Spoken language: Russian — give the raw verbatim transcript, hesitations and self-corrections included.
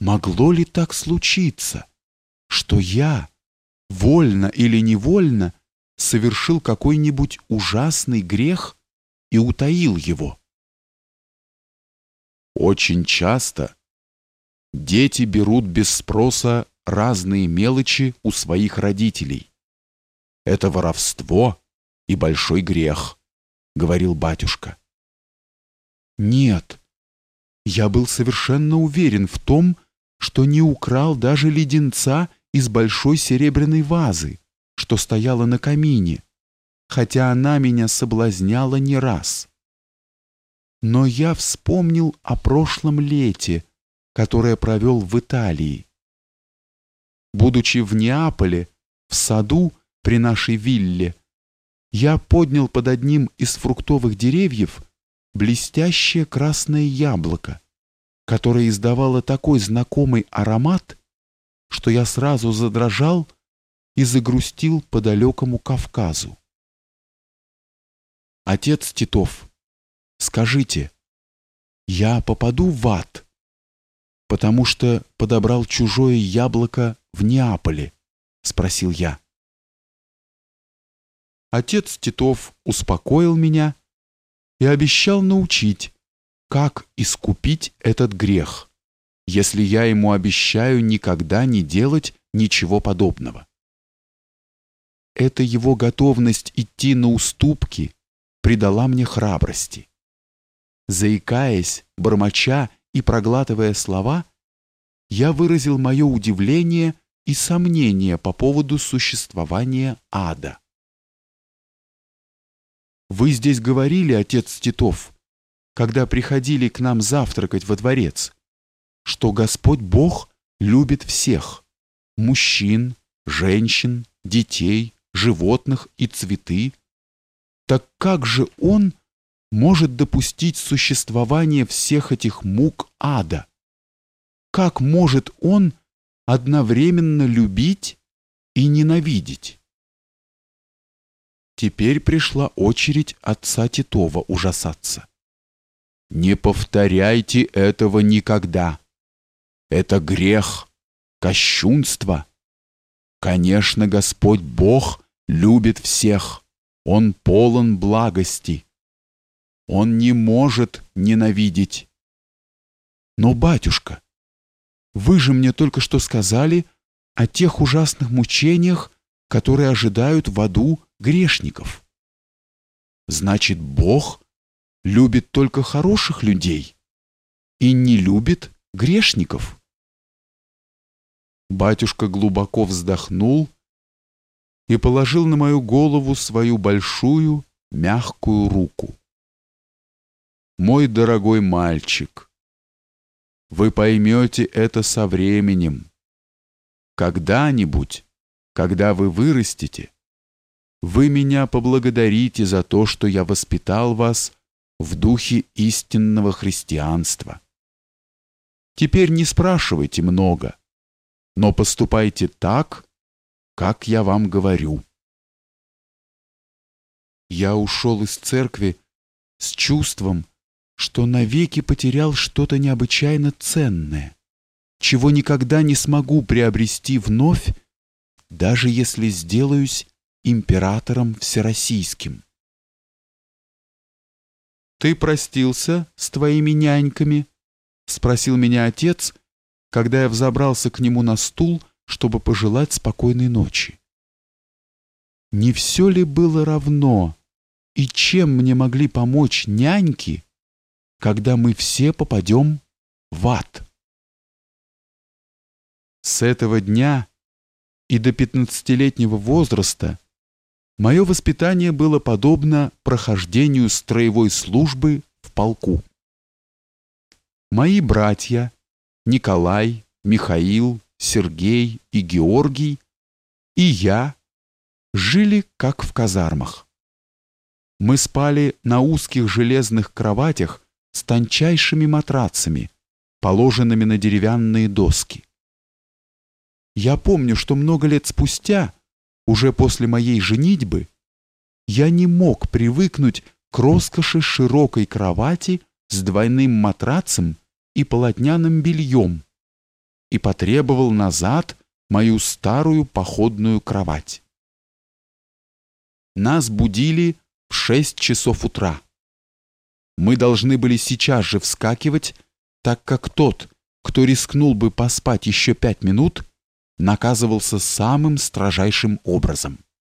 Могло ли так случиться, что я, вольно или невольно, совершил какой-нибудь ужасный грех и утаил его? Очень часто дети берут без спроса разные мелочи у своих родителей. Это воровство и большой грех, говорил батюшка. Нет, я был совершенно уверен в том, что не украл даже леденца из большой серебряной вазы, что стояла на камине, хотя она меня соблазняла не раз. Но я вспомнил о прошлом лете, которое провел в Италии. Будучи в Неаполе, в саду при нашей вилле, я поднял под одним из фруктовых деревьев блестящее красное яблоко, которое издавало такой знакомый аромат, что я сразу задрожал и загрустил по далекому Кавказу. Отец Титов, скажите, я попаду в ад, потому что подобрал чужое яблоко в Неаполе? Спросил я. Отец Титов успокоил меня и обещал научить, как искупить этот грех, если я ему обещаю никогда не делать ничего подобного. Эта его готовность идти на уступки придала мне храбрости. Заикаясь, бормоча и проглатывая слова, я выразил мое удивление и сомнение по поводу существования ада. Вы здесь говорили, отец Титов, когда приходили к нам завтракать во дворец, что Господь Бог любит всех – мужчин, женщин, детей, животных и цветы. Так как же Он может допустить существование всех этих мук ада? Как может Он одновременно любить и ненавидеть? Теперь пришла очередь отца Титова ужасаться. Не повторяйте этого никогда. Это грех, кощунство. Конечно, Господь Бог любит всех. Он полон благости. Он не может ненавидеть. Но, батюшка, вы же мне только что сказали о тех ужасных мучениях, которые ожидают в аду грешников. Значит, Бог любит только хороших людей и не любит грешников. Батюшка глубоко вздохнул и положил на мою голову свою большую мягкую руку. Мой дорогой мальчик, вы поймете это со временем. Когда-нибудь, когда вы вырастете, вы меня поблагодарите за то, что я воспитал вас в духе истинного христианства. Теперь не спрашивайте много, но поступайте так, как я вам говорю. Я ушел из церкви с чувством, что навеки потерял что-то необычайно ценное, чего никогда не смогу приобрести вновь, даже если сделаюсь императором всероссийским. «Ты простился с твоими няньками?» — спросил меня отец, когда я взобрался к нему на стул, чтобы пожелать спокойной ночи. Не все ли было равно, и чем мне могли помочь няньки, когда мы все попадем в ад? С этого дня и до пятнадцатилетнего возраста мое воспитание было подобно прохождению строевой службы в полку. Мои братья Николай, Михаил, Сергей и Георгий и я жили как в казармах. Мы спали на узких железных кроватях с тончайшими матрацами, положенными на деревянные доски. Я помню, что много лет спустя, уже после моей женитьбы, я не мог привыкнуть к роскоши широкой кровати с двойным матрацем и полотняным бельем, и потребовал назад мою старую походную кровать. Нас будили в шесть часов утра. Мы должны были сейчас же вскакивать, так как тот, кто рискнул бы поспать еще пять минут, наказывался самым строжайшим образом.